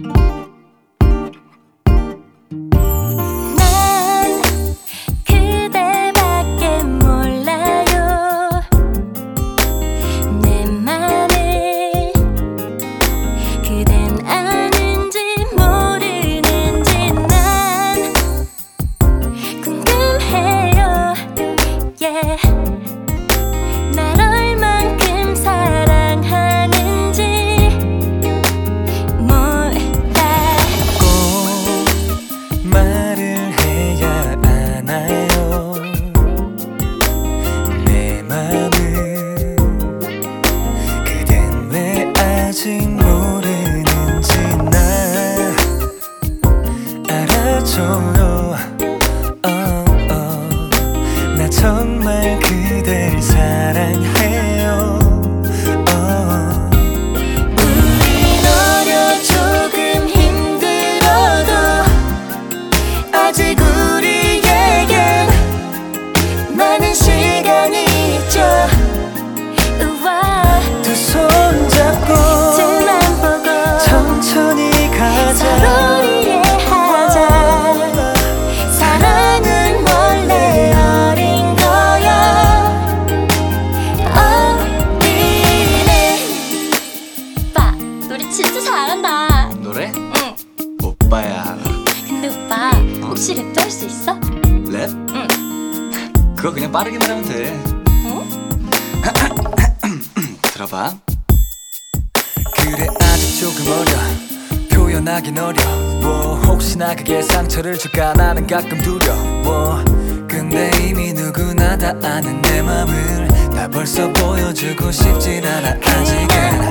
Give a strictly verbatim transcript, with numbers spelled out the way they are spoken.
아직 모르는지 나 알아줘요. oh, oh. 나 정말 그댈 사랑해요. oh. 우린 어려 조금 힘들어도 아직 우리에겐 많은 시간이 있죠. 우와. 두 손 잡고 서로 이해하자. 사랑은 원래 어린 거야. 어린애. 오빠 노래 진짜 잘한다. 노래? 응. 오빠야. 근데 오빠 혹시 랩도 할 수 있어? 랩? 응. 그거 그냥 빠르게만 하면 돼. 응? 들어봐. 그래 아직 조금 어려 표현하긴 어려워. 혹시나 그게 상처를 줄까 나는 가끔 두려워. 근데 이미 누구나 다 아는 내 맘을 나 벌써 보여주고 싶진 않아 아직은.